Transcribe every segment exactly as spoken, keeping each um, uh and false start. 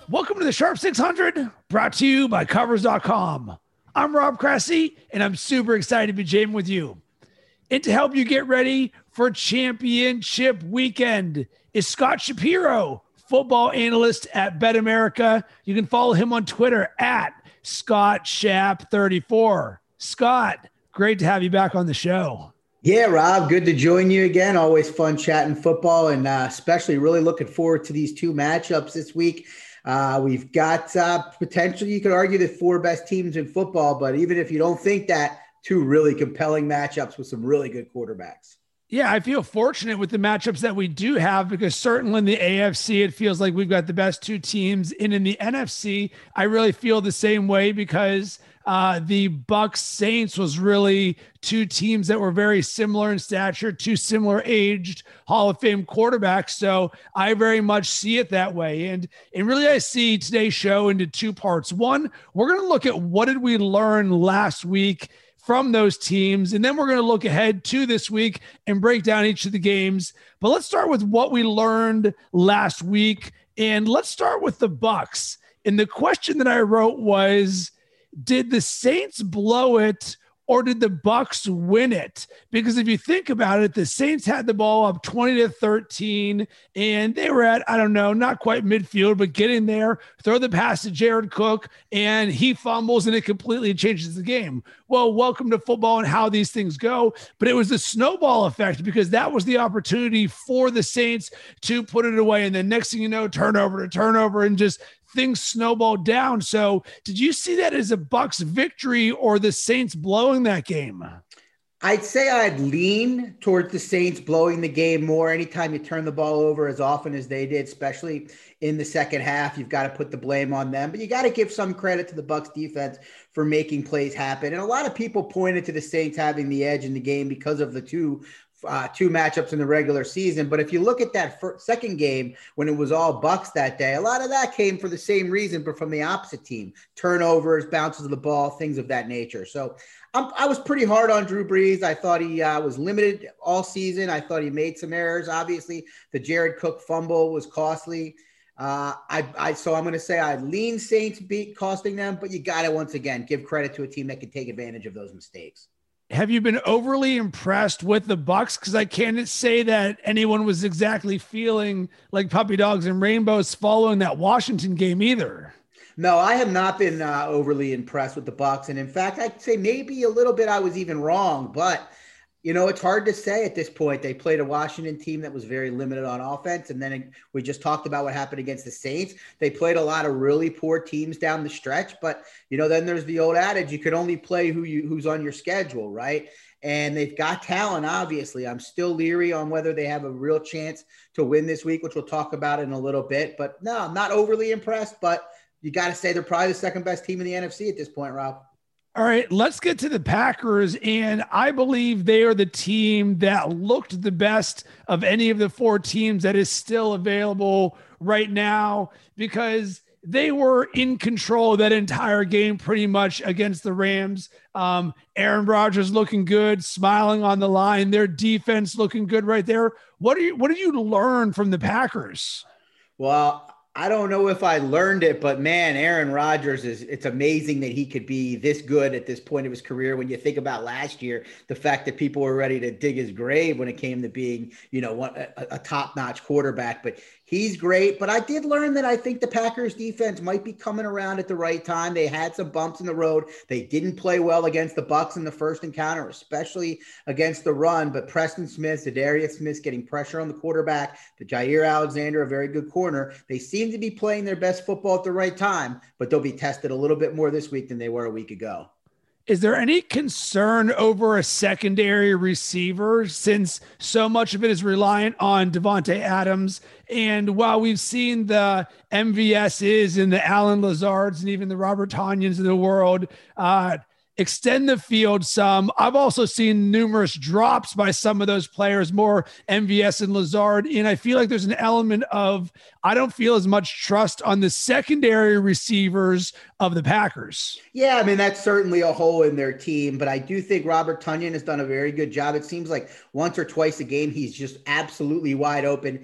Welcome to the Sharp six hundred, brought to you by Covers dot com. I'm Rob Cressy, and I'm super excited to be jamming with you. And to help you get ready for championship weekend is Scott Shapiro, football analyst at BetAmerica. You can follow him on Twitter at Scott Shap thirty-four. Scott, great to have you back on the show. Yeah, Rob, good to join you again. Always fun chatting football, and uh, especially really looking forward to these two matchups this week. Uh, we've got uh, potentially, you could argue, the four best teams in football, but even if you don't think that, two really compelling matchups with some really good quarterbacks. Yeah, I feel fortunate with the matchups that we do have, because certainly in the A F C, it feels like we've got the best two teams. And in the N F C, I really feel the same way, because uh, the Bucs Saints was really two teams that were very similar in stature, two similar aged Hall of Fame quarterbacks. So I very much see it that way. And, and really, I see today's show into two parts. One, we're going to look at what did we learn last week from those teams. And then we're going to look ahead to this week and break down each of the games. But let's start with what we learned last week. And let's start with the Bucs. And the question that I wrote was, did the Saints blow it, or did the Bucs win it? Because if you think about it, the Saints had the ball up twenty to thirteen, and they were at, I don't know, not quite midfield, but get in there, throw the pass to Jared Cook, and he fumbles, and it completely changes the game. Well, welcome to football and how these things go. But it was the snowball effect, because that was the opportunity for the Saints to put it away. And then next thing you know, turnover to turnover, and just things snowballed down. So did you see that as a Bucs victory or the Saints blowing that game? I'd say I'd lean towards the Saints blowing the game more. Anytime you turn the ball over as often as they did, especially in the second half, you've got to put the blame on them. But you got to give some credit to the Bucs defense for making plays happen. And a lot of people pointed to the Saints having the edge in the game because of the two Uh, two matchups in the regular season. But if you look at that first, second game, when it was all Bucs that day, a lot of that came for the same reason, but from the opposite team: turnovers, bounces of the ball, things of that nature. So um, I was pretty hard on Drew Brees. I thought he uh, was limited all season. I thought he made some errors. Obviously, the Jared Cook fumble was costly. Uh, I, I so I'm going to say I lean Saints beat costing them, but you got to once again give credit to a team that can take advantage of those mistakes. Have you been overly impressed with the Bucs? Because I can't say that anyone was exactly feeling like puppy dogs and rainbows following that Washington game either. No, I have not been uh, overly impressed with the Bucs, and in fact, I'd say maybe a little bit I was even wrong. But you know, it's hard to say at this point. They played a Washington team that was very limited on offense, and then we just talked about what happened against the Saints. They played a lot of really poor teams down the stretch, but you know, then there's the old adage: you can only play who you who's on your schedule, right? And they've got talent, obviously. I'm still leery on whether they have a real chance to win this week, which we'll talk about in a little bit. But no, I'm not overly impressed, but you got to say they're probably the second best team in the N F C at this point, Rob. All right, let's get to the Packers, and I believe they are the team that looked the best of any of the four teams that is still available right now, because they were in control of that entire game pretty much against the Rams. Um, Aaron Rodgers looking good, smiling on the line, their defense looking good right there. What do you, what did you learn from the Packers? Well, I don't know if I learned it, but man, Aaron Rodgers is, it's amazing that he could be this good at this point of his career. When you think about last year, the fact that people were ready to dig his grave when it came to being, you know, one, a, a top-notch quarterback, but he's great. But I did learn that I think the Packers defense might be coming around at the right time. They had some bumps in the road. They didn't play well against the Bucs in the first encounter, especially against the run, but Preston Smith, Za'Darius Smith getting pressure on the quarterback, the Jair Alexander, a very good corner. They seem to be playing their best football at the right time, but they'll be tested a little bit more this week than they were a week ago. Is there any concern over a secondary receiver, since so much of it is reliant on Devontae Adams? And while we've seen the M V S's and the Alan Lazards and even the Robert Tonyans of the world uh, extend the field some, I've also seen numerous drops by some of those players, more M V S and Lazard. And I feel like there's an element of, I don't feel as much trust on the secondary receivers of the Packers. Yeah, I mean, that's certainly a hole in their team, but I do think Robert Tonyan has done a very good job. It seems like once or twice a game, he's just absolutely wide open.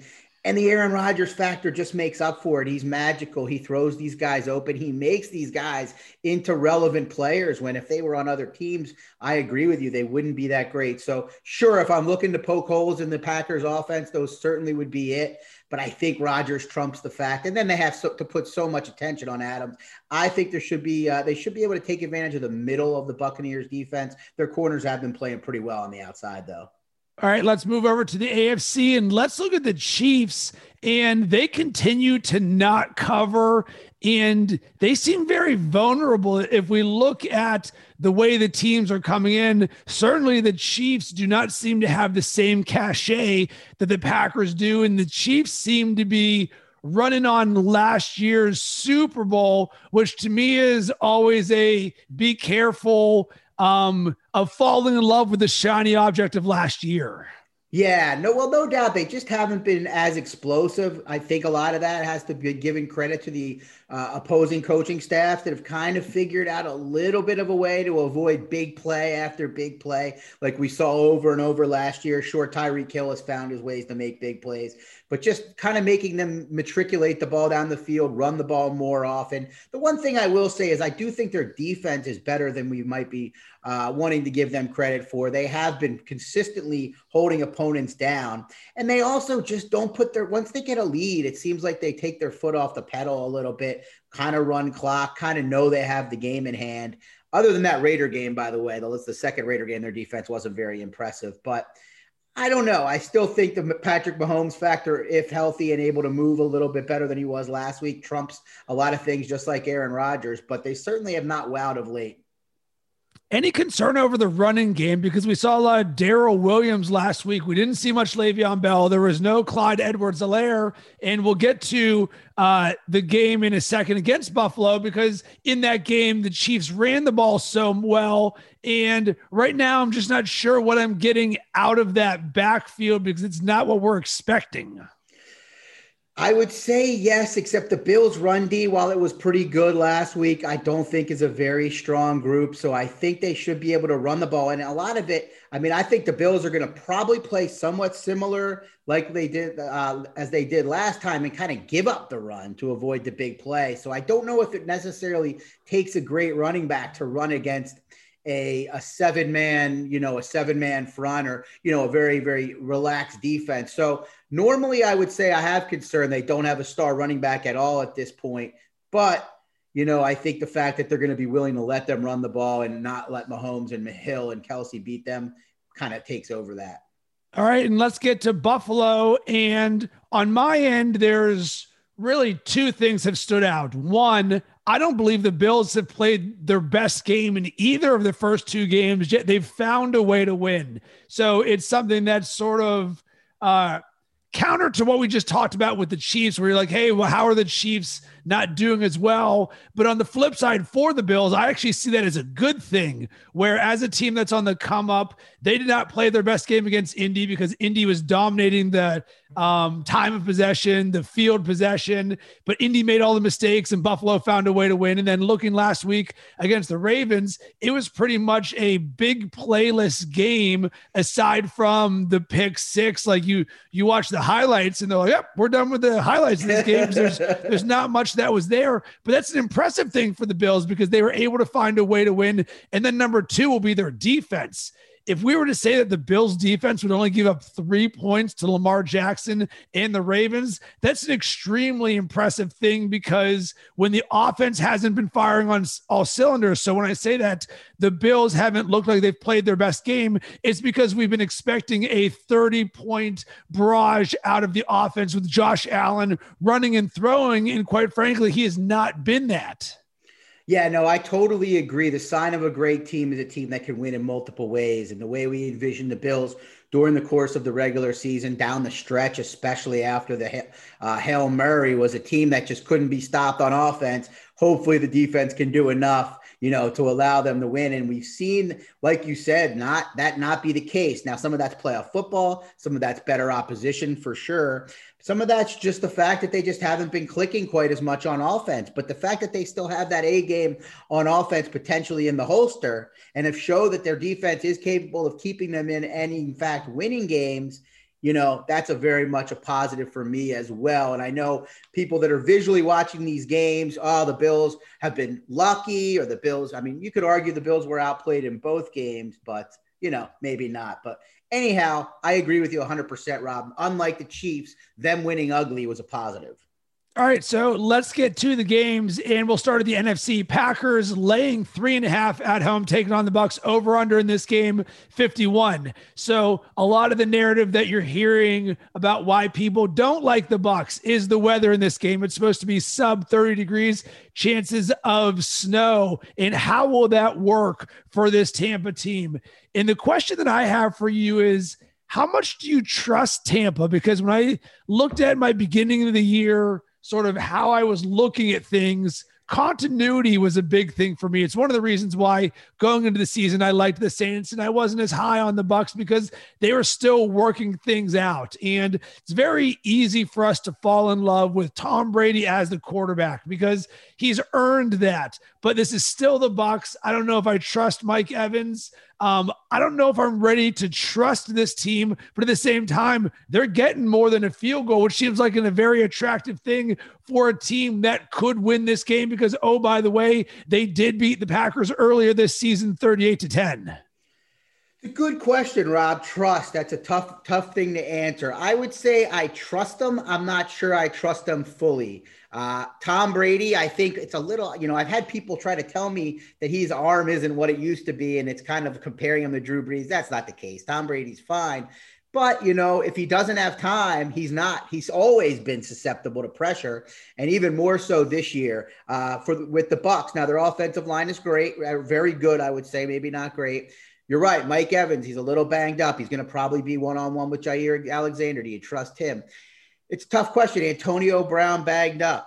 And the Aaron Rodgers factor just makes up for it. He's magical. He throws these guys open. He makes these guys into relevant players when if they were on other teams, I agree with you, they wouldn't be that great. So sure, if I'm looking to poke holes in the Packers offense, those certainly would be it. But I think Rodgers trumps the fact. And then they have so, to put so much attention on Adams. I think there should be, uh, they should be able to take advantage of the middle of the Buccaneers defense. Their corners have been playing pretty well on the outside though. All right, let's move over to the A F C and let's look at the Chiefs. And they continue to not cover, and they seem very vulnerable. If we look at the way the teams are coming in, certainly the Chiefs do not seem to have the same cachet that the Packers do. And the Chiefs seem to be running on last year's Super Bowl, which to me is always a be careful um, of falling in love with the shiny object of last year. Yeah, no, well, no doubt they just haven't been as explosive. I think a lot of that has to be given credit to the uh, opposing coaching staff that have kind of figured out a little bit of a way to avoid big play after big play, like we saw over and over last year. Sure, Tyreek Hill has found his ways to make big plays, but just kind of making them matriculate the ball down the field, run the ball more often. The one thing I will say is I do think their defense is better than we might be uh, wanting to give them credit for. They have been consistently holding opponents down, and they also just don't put their, once they get a lead, it seems like they take their foot off the pedal a little bit, kind of run clock, kind of know they have the game in hand. Other than that Raider game, by the way, that's the second Raider game, their defense wasn't very impressive, but I don't know. I still think the Patrick Mahomes factor, if healthy and able to move a little bit better than he was last week, trumps a lot of things, just like Aaron Rodgers, but they certainly have not wowed of late. Any concern over the running game? Because we saw a lot of Darrell Williams last week. We didn't see much Le'Veon Bell. There was no Clyde Edwards-Helaire. And we'll get to uh, the game in a second against Buffalo, because in that game, the Chiefs ran the ball so well. And right now, I'm just not sure what I'm getting out of that backfield, because it's not what we're expecting. I would say yes, except the Bills run D, while it was pretty good last week, I don't think is a very strong group. So I think they should be able to run the ball. And a lot of it, I mean, I think the Bills are going to probably play somewhat similar like they did uh, as they did last time, and kind of give up the run to avoid the big play. So I don't know if it necessarily takes a great running back to run against a, a seven man, you know, a seven man front, or, you know, a very, very relaxed defense. So normally I would say I have concern they don't have a star running back at all at this point, but, you know, I think the fact that they're going to be willing to let them run the ball and not let Mahomes and Hill and Kelsey beat them kind of takes over that. All right. And let's get to Buffalo. And on my end, there's really two things have stood out. One, I don't believe the Bills have played their best game in either of the first two games, yet they've found a way to win. So it's something that's sort of uh, counter to what we just talked about with the Chiefs, where you're like, hey, well, how are the Chiefs not doing as well? But on the flip side for the Bills, I actually see that as a good thing, where as a team that's on the come up, they did not play their best game against Indy, because Indy was dominating the um, time of possession, the field possession, but Indy made all the mistakes and Buffalo found a way to win. And then looking last week against the Ravens, it was pretty much a big playless game aside from the pick six. Like you, you watch the highlights and they're like, yep, we're done with the highlights of these games. There's, there's not much that was there, but that's an impressive thing for the Bills, because they were able to find a way to win. And then number two will be their defense. If we were to say that the Bills defense would only give up three points to Lamar Jackson and the Ravens, that's an extremely impressive thing, because when the offense hasn't been firing on all cylinders. So when I say that the Bills haven't looked like they've played their best game, it's because we've been expecting a thirty point barrage out of the offense with Josh Allen running and throwing. And quite frankly, he has not been that. Yeah, no, I totally agree. The sign of a great team is a team that can win in multiple ways. And the way we envision the Bills during the course of the regular season, down the stretch, especially after the uh, Hail Murray, was a team that just couldn't be stopped on offense. Hopefully the defense can do enough, you know, to allow them to win. And we've seen, like you said, not that not be the case. Now, some of that's playoff football. Some of that's better opposition for sure. Some of that's just the fact that they just haven't been clicking quite as much on offense. But the fact that they still have that A game on offense potentially in the holster, and have shown that their defense is capable of keeping them in and, in fact, winning games, you know, that's a very much a positive for me as well. And I know people that are visually watching these games, oh, the Bills have been lucky, or the Bills, I mean, you could argue the Bills were outplayed in both games, but, you know, maybe not. But anyhow, I agree with you one hundred percent, Rob. Unlike the Chiefs, them winning ugly was a positive. All right, so let's get to the games, and we'll start at the N F C. Packers laying three and a half at home, taking on the Bucs. Over under in this game, fifty-one. So a lot of the narrative that you're hearing about why people don't like the Bucs is the weather in this game. It's supposed to be sub thirty degrees, chances of snow, and how will that work for this Tampa team? And the question that I have for you is, how much do you trust Tampa? Because when I looked at my beginning of the year, sort of how I was looking at things, continuity was a big thing for me. It's one of the reasons why going into the season, I liked the Saints and I wasn't as high on the Bucs, because they were still working things out. And it's very easy for us to fall in love with Tom Brady as the quarterback because he's earned that. But this is still the Bucs. I don't know if I trust Mike Evans. Um, I don't know if I'm ready to trust this team, but at the same time, they're getting more than a field goal, which seems like a very attractive thing for a team that could win this game because, oh, by the way, they did beat the Packers earlier this season, thirty-eight to ten. A good question, Rob. Trust. That's a tough, tough thing to answer. I would say I trust them. I'm not sure I trust them fully. Uh, Tom Brady, I think it's a little, you know, I've had people try to tell me that his arm isn't what it used to be, and it's kind of comparing him to Drew Brees. That's not the case. Tom Brady's fine. But, you know, if he doesn't have time, he's not. He's always been susceptible to pressure, and even more so this year uh, for with the Bucs. Now, their offensive line is great, very good, I would say, maybe not great. You're right. Mike Evans, he's a little banged up. He's going to probably be one-on-one with Jair Alexander. Do you trust him? It's a tough question. Antonio Brown bagged up.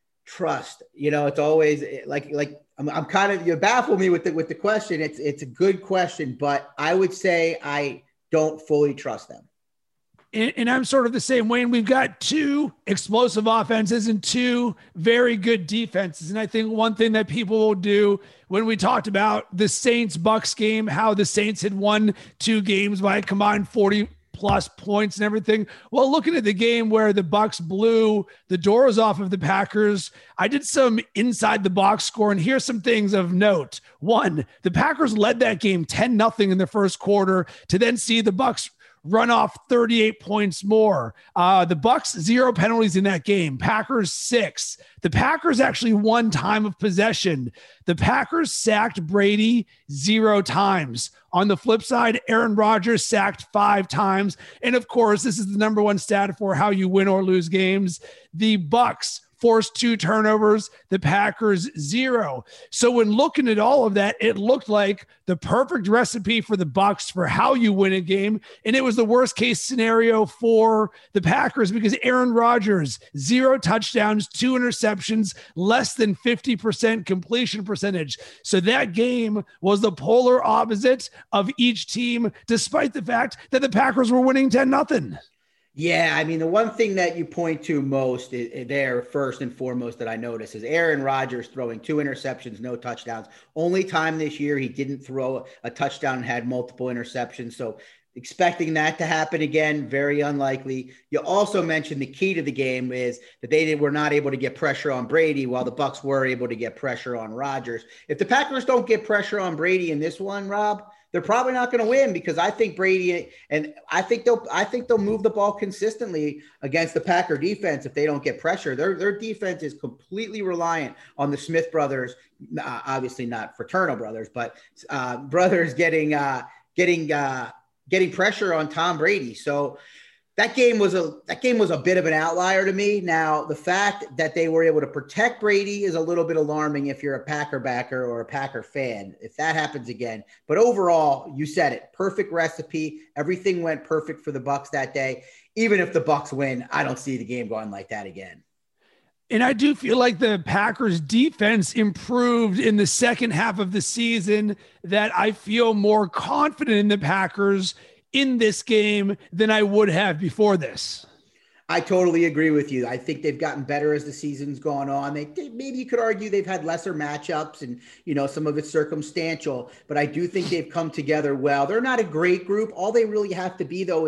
Trust. You know, it's always like, like I'm, I'm kind of, you baffle me with the, with the question. It's, it's a good question, but I would say I don't fully trust them. And, and I'm sort of the same way. And we've got two explosive offenses and two very good defenses. And I think one thing that people will do when we talked about the Saints Bucs game, how the Saints had won two games by a combined forty plus points and everything. Well, looking at the game where the Bucs blew the doors off of the Packers, I did some inside the box score, and here's some things of note. One, the Packers led that game ten nothing in the first quarter to then see the Bucs run off thirty-eight points more. Uh, the Bucs, zero penalties in that game. Packers, six. The Packers actually won time of possession. The Packers sacked Brady zero times. On the flip side, Aaron Rodgers sacked five times. And of course, this is the number one stat for how you win or lose games. The Bucs forced two turnovers, the Packers zero. So when looking at all of that, it looked like the perfect recipe for the Bucs for how you win a game. And it was the worst case scenario for the Packers because Aaron Rodgers, zero touchdowns, two interceptions, less than fifty percent completion percentage. So that game was the polar opposite of each team, despite the fact that the Packers were winning ten nothing. Yeah, I mean, the one thing that you point to most is, is there, first and foremost, that I notice is Aaron Rodgers throwing two interceptions, no touchdowns. Only time this year he didn't throw a touchdown and had multiple interceptions. So expecting that to happen again, very unlikely. You also mentioned the key to the game is that they were not able to get pressure on Brady while the Bucs were able to get pressure on Rodgers. If the Packers don't get pressure on Brady in this one, Rob, they're probably not going to win because I think Brady and I think they'll I think they'll move the ball consistently against the Packer defense if they don't get pressure. Their their defense is completely reliant on the Smith brothers, uh, obviously not fraternal brothers, but uh, brothers getting uh, getting uh, getting pressure on Tom Brady. So that game was a that game was a bit of an outlier to me. Now, the fact that they were able to protect Brady is a little bit alarming if you're a Packer backer or a Packer fan, if that happens again. But overall, you said it, perfect recipe. Everything went perfect for the Bucs that day. Even if the Bucs win, I don't see the game going like that again. And I do feel like the Packers defense improved in the second half of the season, that I feel more confident in the Packers in this game than I would have before this. I totally agree with you. I think they've gotten better as the season's gone on. They, they maybe you could argue they've had lesser matchups and, you know, some of it's circumstantial, but I do think they've come together well. They're not a great group. All they really have to be, though, is a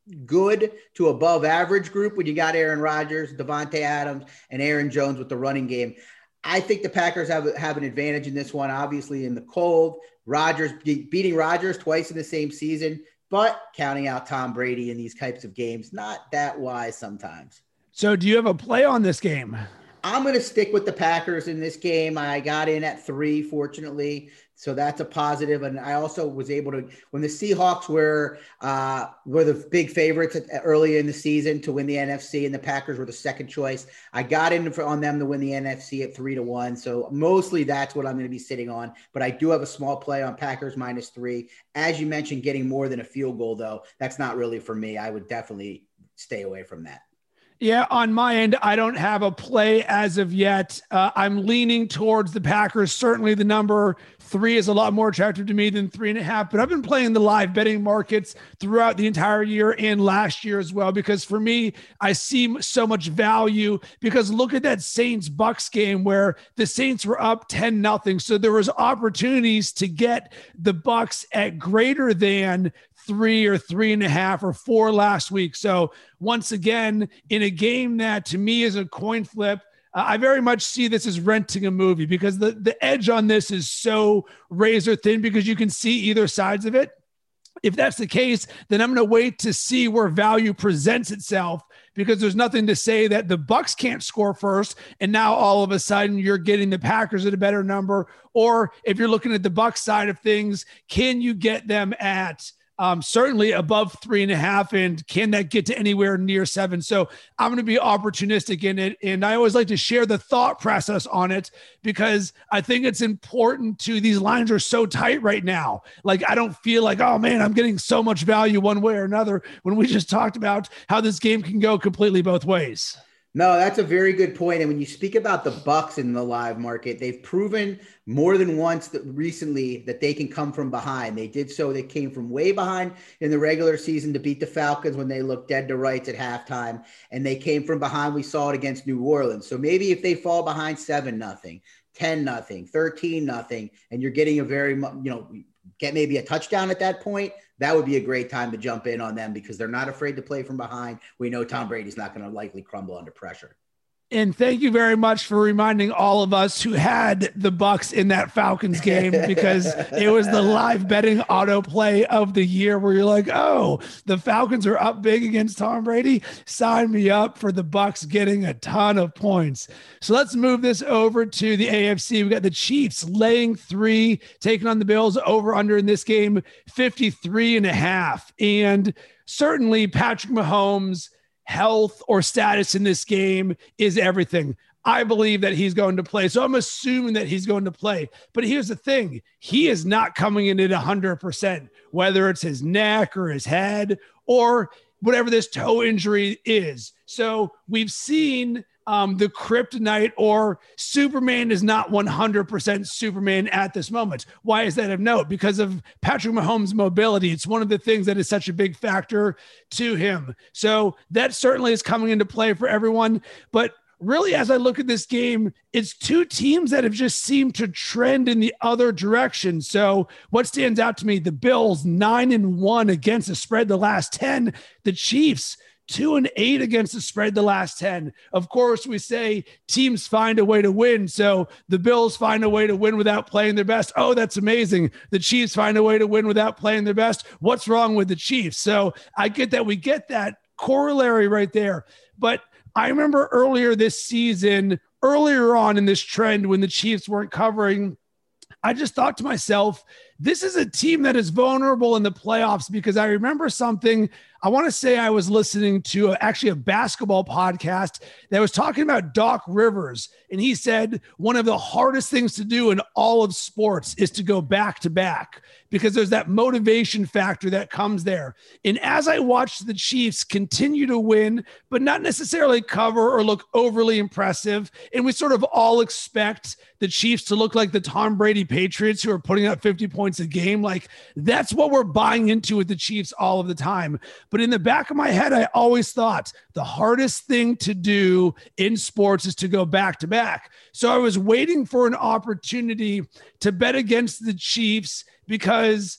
good to above average group when you got Aaron Rodgers, Devontae Adams, and Aaron Jones with the running game. I think the Packers have, have an advantage in this one, obviously in the cold. Rodgers beating Rodgers twice in the same season, but counting out Tom Brady in these types of games, not that wise sometimes. So do you have a play on this game? I'm going to stick with the Packers in this game. I got in at three, fortunately. So that's a positive. And I also was able to, when the Seahawks were uh, were the big favorites at, early in the season to win the N F C, and the Packers were the second choice, I got in for, on them to win the N F C at three to one. So mostly that's what I'm going to be sitting on. But I do have a small play on Packers minus three. As you mentioned, getting more than a field goal, though, that's not really for me. I would definitely stay away from that. Yeah, on my end, I don't have a play as of yet. Uh, I'm leaning towards the Packers. Certainly the number three is a lot more attractive to me than three and a half, but I've been playing the live betting markets throughout the entire year and last year as well, because for me, I see so much value because look at that Saints Bucks game where the Saints were up ten nothing. So there was opportunities to get the Bucks at greater than three or three and a half or four last week. So once again, in a game that to me is a coin flip, uh, I very much see this as renting a movie because the, the edge on this is so razor thin because you can see either sides of it. If that's the case, then I'm going to wait to see where value presents itself because there's nothing to say that the Bucks can't score first. And now all of a sudden you're getting the Packers at a better number. Or if you're looking at the Bucks side of things, can you get them at Um, certainly above three and a half, and can that get to anywhere near seven? So I'm going to be opportunistic in it. And I always like to share the thought process on it because I think it's important to, these lines are so tight right now. Like, I don't feel like, oh man, I'm getting so much value one way or another when we just talked about how this game can go completely both ways. No, that's a very good point. And when you speak about the Bucks in the live market, they've proven more than once that recently that they can come from behind. They did so. They came from way behind in the regular season to beat the Falcons when they looked dead to rights at halftime. And they came from behind. We saw it against New Orleans. So maybe if they fall behind seven nothing, ten nothing, thirteen nothing, and you're getting a very, you know, get maybe a touchdown at that point, that would be a great time to jump in on them because they're not afraid to play from behind. We know Tom Brady's not going to likely crumble under pressure. And thank you very much for reminding all of us who had the Bucks in that Falcons game because it was the live betting autoplay of the year where you're like, oh, the Falcons are up big against Tom Brady. Sign me up for the Bucks getting a ton of points. So let's move this over to the A F C. We got the Chiefs laying three, taking on the Bills. Over under in this game, fifty-three and a half. And certainly Patrick Mahomes' health or status in this game is everything. I believe that he's going to play. So I'm assuming that he's going to play. But here's the thing. He is not coming in at one hundred percent, whether it's his neck or his head or whatever this toe injury is. So we've seen um, the kryptonite or Superman is not one hundred percent Superman at this moment. Why is that of note? Because of Patrick Mahomes' mobility. It's one of the things that is such a big factor to him. So that certainly is coming into play for everyone. But really, as I look at this game, it's two teams that have just seemed to trend in the other direction. So what stands out to me, the Bills nine and one against the spread the last ten, the Chiefs two and eight against the spread the last ten. Of course, we say teams find a way to win. So the Bills find a way to win without playing their best. Oh, that's amazing. The Chiefs find a way to win without playing their best. What's wrong with the Chiefs? So I get that. We get that corollary right there. But I remember earlier this season, earlier on in this trend when the Chiefs weren't covering, I just thought to myself, this is a team that is vulnerable in the playoffs because I remember something. I want to say I was listening to a, actually a basketball podcast that was talking about Doc Rivers. And he said one of the hardest things to do in all of sports is to go back to back because there's that motivation factor that comes there. And as I watched the Chiefs continue to win, but not necessarily cover or look overly impressive, and we sort of all expect the Chiefs to look like the Tom Brady Patriots who are putting up fifty points a game. Like that's what we're buying into with the Chiefs all of the time. But in the back of my head, I always thought the hardest thing to do in sports is to go back to back. So I was waiting for an opportunity to bet against the Chiefs because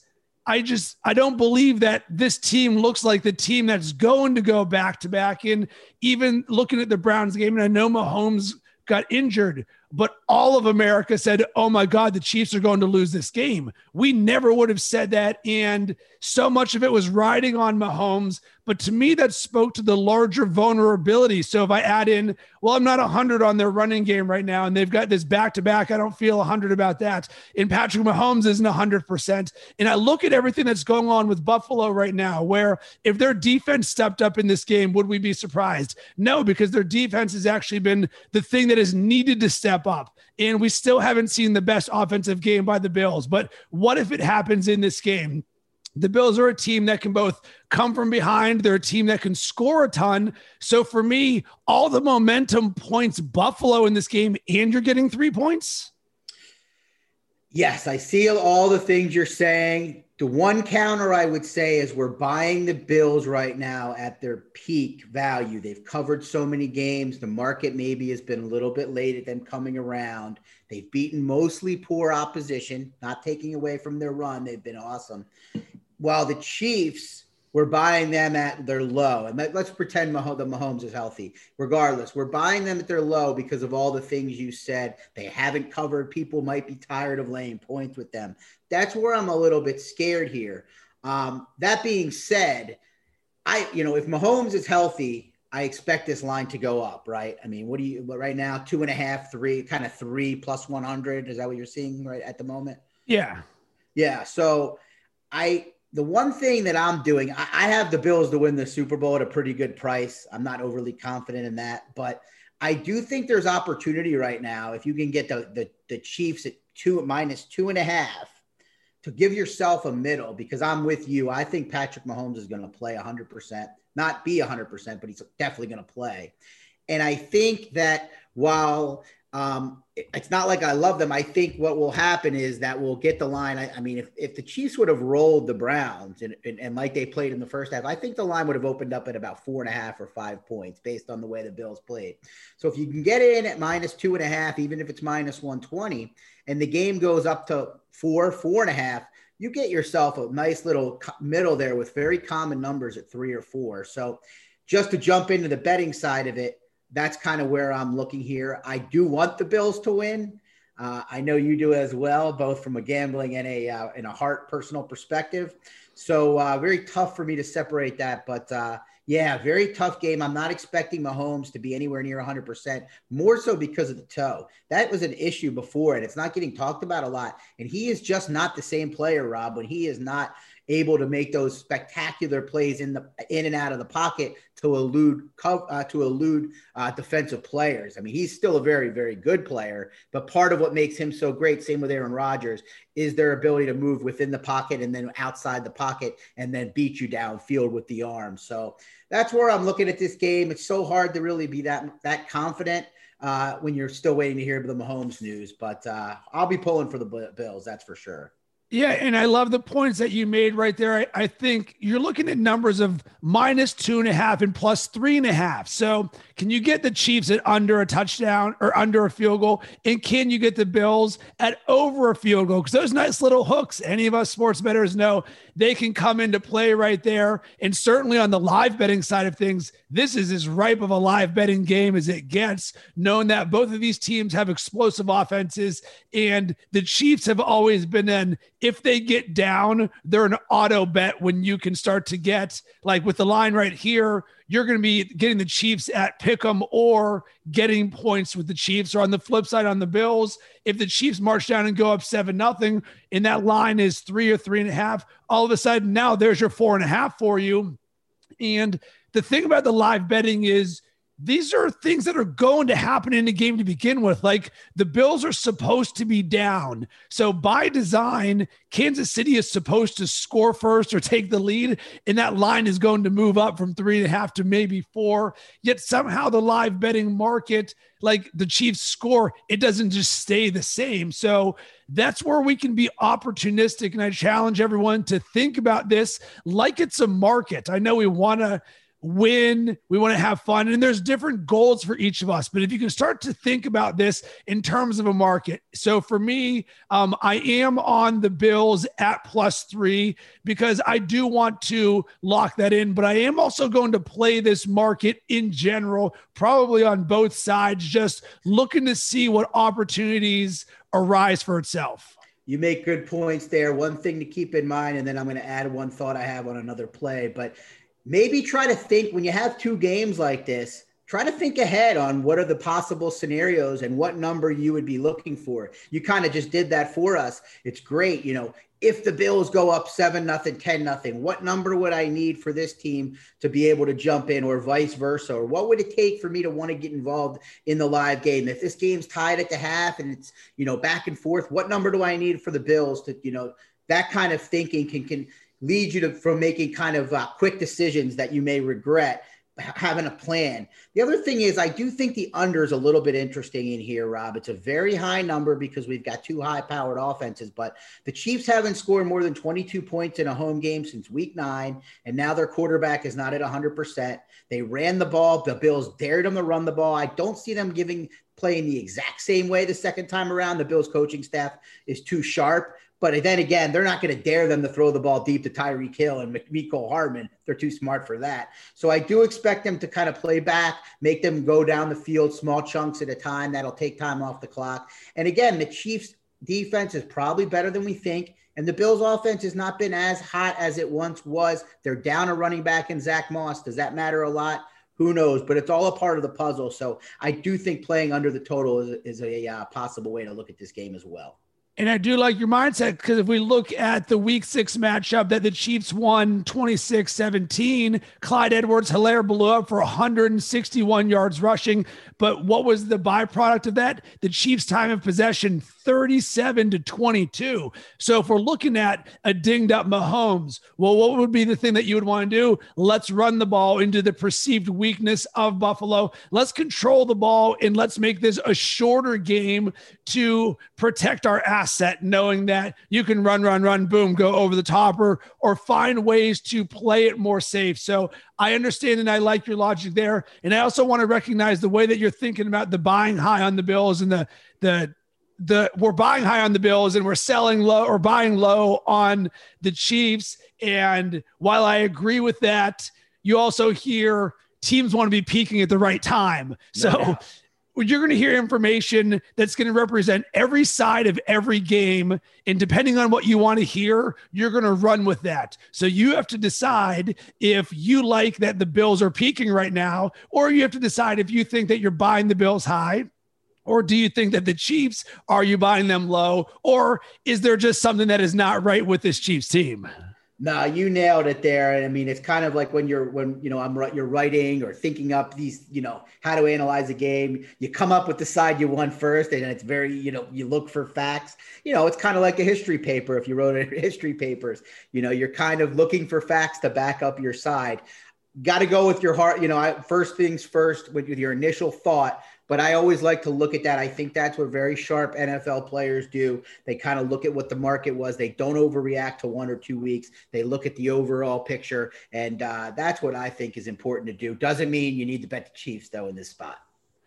I just, I don't believe that this team looks like the team that's going to go back to back. And even looking at the Browns game, and I know Mahomes got injured, but all of America said, oh my God, the Chiefs are going to lose this game. We never would have said that. And so much of it was riding on Mahomes. But to me, that spoke to the larger vulnerability. So if I add in, well, I'm not one hundred on their running game right now, and they've got this back-to-back, I don't feel one hundred about that. And Patrick Mahomes isn't one hundred percent. And I look at everything that's going on with Buffalo right now, where if their defense stepped up in this game, would we be surprised? No, because their defense has actually been the thing that is needed to step up. And we still haven't seen the best offensive game by the Bills. But what if it happens in this game? The Bills are a team that can both come from behind. They're a team that can score a ton. So for me, all the momentum points Buffalo in this game, and you're getting three points. Yes, I see all the things you're saying. The one counter I would say is we're buying the Bills right now at their peak value. They've covered so many games. The market maybe has been a little bit late at them coming around. They've beaten mostly poor opposition, not taking away from their run. They've been awesome. While the Chiefs, we're buying them at their low. And let's pretend Mah- that Mahomes is healthy. Regardless, we're buying them at their low because of all the things you said. They haven't covered. People might be tired of laying points with them. That's where I'm a little bit scared here. Um, that being said, I, you know, if Mahomes is healthy, I expect this line to go up, right? I mean, what do you, right now, two and a half, three, kind of three plus one hundred. Is that what you're seeing right at the moment? Yeah. Yeah. So I, the one thing that I'm doing, I, I have the Bills to win the Super Bowl at a pretty good price. I'm not overly confident in that, but I do think there's opportunity right now. If you can get the, the, the Chiefs at two minus two and a half to give yourself a middle, because I'm with you. I think Patrick Mahomes is going to play one hundred percent, not be one hundred percent, but he's definitely going to play. And I think that while um, it's not like I love them, I think what will happen is that we'll get the line. I, I mean, if, if the Chiefs would have rolled the Browns and, and, and like they played in the first half, I think the line would have opened up at about four and a half or five points based on the way the Bills played. So if you can get it in at minus two and a half, even if it's minus one twenty, and the game goes up to four, four and a half, you get yourself a nice little middle there with very common numbers at three or four. So just to jump into the betting side of it, that's kind of where I'm looking here. I do want the Bills to win. Uh, I know you do as well, both from a gambling and a uh, and a heart personal perspective. So uh, very tough for me to separate that. But uh, yeah, very tough game. I'm not expecting Mahomes to be anywhere near one hundred percent, more so because of the toe. That was an issue before, and it's not getting talked about a lot. And he is just not the same player, Rob, when he is not able to make those spectacular plays in the in and out of the pocket to elude uh, to elude uh, defensive players. I mean, he's still a very, very good player, but part of what makes him so great, same with Aaron Rodgers, is their ability to move within the pocket and then outside the pocket and then beat you downfield with the arm. So that's where I'm looking at this game. It's so hard to really be that that confident uh, when you're still waiting to hear the Mahomes news, but uh, I'll be pulling for the Bills, that's for sure. Yeah, and I love the points that you made right there. I, I think you're looking at numbers of minus two and a half and plus three and a half. So can you get the Chiefs at under a touchdown or under a field goal? And can you get the Bills at over a field goal? Because those nice little hooks, any of us sports bettors know, they can come into play right there. And certainly on the live betting side of things, this is as ripe of a live betting game as it gets, knowing that both of these teams have explosive offenses. And the Chiefs have always been an, if they get down, they're an auto bet when you can start to get, like with the line right here, you're going to be getting the Chiefs at pick'em or getting points with the Chiefs. Or on the flip side, on the Bills, if the Chiefs march down and go up seven nothing, and that line is three or three and a half, all of a sudden now there's your four and a half for you. And the thing about the live betting is these are things that are going to happen in the game to begin with. Like the Bills are supposed to be down. So by design, Kansas City is supposed to score first or take the lead. And that line is going to move up from three and a half to maybe four. Yet somehow the live betting market, like the Chiefs score, it doesn't just stay the same. So that's where we can be opportunistic. And I challenge everyone to think about this like it's a market. I know we want to win. We want to have fun. And there's different goals for each of us. But if you can start to think about this in terms of a market. So for me, um, I am on the Bills at plus three because I do want to lock that in. But I am also going to play this market in general, probably on both sides, just looking to see what opportunities arise for itself. You make good points there. One thing to keep in mind, and then I'm going to add one thought I have on another play, but maybe try to think when you have two games like this, try to think ahead on what are the possible scenarios and what number you would be looking for. You kind of just did that for us. It's great. You know, if the Bills go up seven, nothing, ten, nothing, what number would I need for this team to be able to jump in, or vice versa? Or what would it take for me to want to get involved in the live game? If this game's tied at the half and it's, you know, back and forth, what number do I need for the Bills to, you know, that kind of thinking can, can, lead you to from making kind of uh, quick decisions that you may regret having a plan. The other thing is I do think the under is a little bit interesting in here, Rob. It's a very high number because we've got two high powered offenses, but the Chiefs haven't scored more than twenty-two points in a home game since week nine. And now their quarterback is not at a hundred percent. They ran the ball. The Bills dared them to run the ball. I don't see them giving playing the exact same way the second time around. The Bills coaching staff is too sharp. But then again, they're not going to dare them to throw the ball deep to Tyreek Hill and Mecole Hardman. They're too smart for that. So I do expect them to kind of play back, make them go down the field, small chunks at a time. That'll take time off the clock. And again, the Chiefs defense is probably better than we think. And the Bills offense has not been as hot as it once was. They're down a running back in Zach Moss. Does that matter a lot? Who knows? But it's all a part of the puzzle. So I do think playing under the total is, is a uh, possible way to look at this game as well. And I do like your mindset because if we look at the week six matchup that the Chiefs won twenty-six seventeen, Clyde Edwards-Helaire blew up for one hundred sixty-one yards rushing. But what was the byproduct of that? The Chiefs' time of possession, thirty-seven to twenty-two. So if we're looking at a dinged up Mahomes, well, what would be the thing that you would want to do? Let's run the ball into the perceived weakness of Buffalo. Let's control the ball and let's make this a shorter game to protect our asset, knowing that you can run, run, run, boom, go over the top or, or find ways to play it more safe. So I understand and I like your logic there. And I also want to recognize the way that you're thinking about the buying high on the Bills and the, the, the we're buying high on the Bills and we're selling low or buying low on the Chiefs. And while I agree with that, you also hear teams want to be peaking at the right time. So yeah. You're going to hear information that's going to represent every side of every game. And depending on what you want to hear, you're going to run with that. So you have to decide if you like that the Bills are peaking right now, or you have to decide if you think that you're buying the Bills high, or do you think that the Chiefs, are you buying them low, or is there just something that is not right with this Chiefs team? No, you nailed it there. I mean, it's kind of like when you're, when, you know, I'm you're writing or thinking up these, you know, how to analyze a game, you come up with the side you won first, and it's very, you know, you look for facts, you know, it's kind of like a history paper. If you wrote a history papers, you know, you're kind of looking for facts to back up your side. Got to go with your heart. You know, I, first things first with, with your initial thought. But I always like to look at that. I think that's what very sharp N F L players do. They kind of look at what the market was. They don't overreact to one or two weeks. They look at the overall picture. And uh, that's what I think is important to do. Doesn't mean you need to bet the Chiefs, though, in this spot.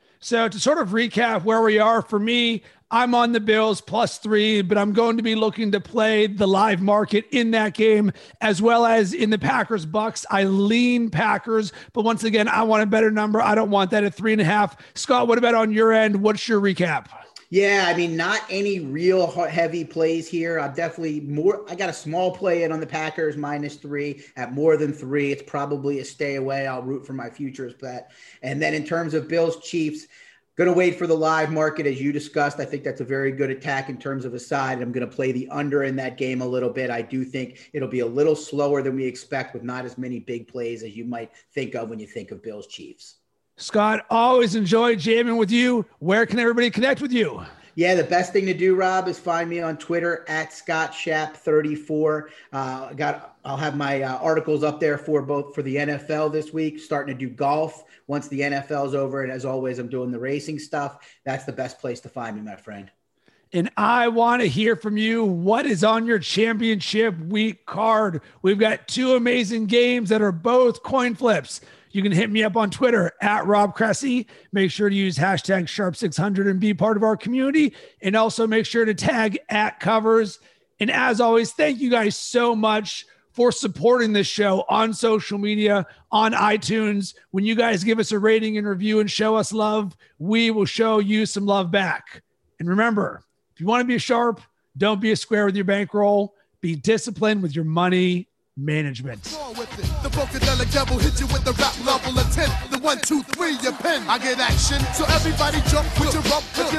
So to sort of recap where we are, for me, I'm on the Bills plus three, but I'm going to be looking to play the live market in that game, as well as in the Packers Bucks. I lean Packers, but once again, I want a better number. I don't want that at three and a half. Scott, what about on your end? What's your recap? Yeah, I mean, not any real heavy plays here. I'm definitely more, I got a small play in on the Packers minus three at more than three. It's probably a stay away. I'll root for my futures bet. And then in terms of Bills Chiefs, going to wait for the live market, as you discussed. I think that's a very good attack in terms of a side. I'm going to play the under in that game a little bit. I do think it'll be a little slower than we expect, with not as many big plays as you might think of when you think of Bills Chiefs. Scott, always enjoy jamming with you. Where can everybody connect with you? Yeah, the best thing to do, Rob, is find me on Twitter at Scott Shap thirty-four. Uh, got, I'll have my uh, articles up there for both for the N F L this week, starting to do golf once the N F L is over. And as always, I'm doing the racing stuff. That's the best place to find me, my friend. And I want to hear from you. What is on your championship week card? We've got two amazing games that are both coin flips. You can hit me up on Twitter at Rob Cressy. Make sure to use hashtag sharp six hundred and be part of our community. And also make sure to tag at Covers. And as always, thank you guys so much for supporting this show on social media, on iTunes. When you guys give us a rating and review and show us love, we will show you some love back. And remember, if you want to be a sharp, don't be a square with your bankroll. Be disciplined with your money management. The Funkadelic devil hit you with the rap level of ten. The one, two, three, your pen. I get action, so everybody jump with your rump.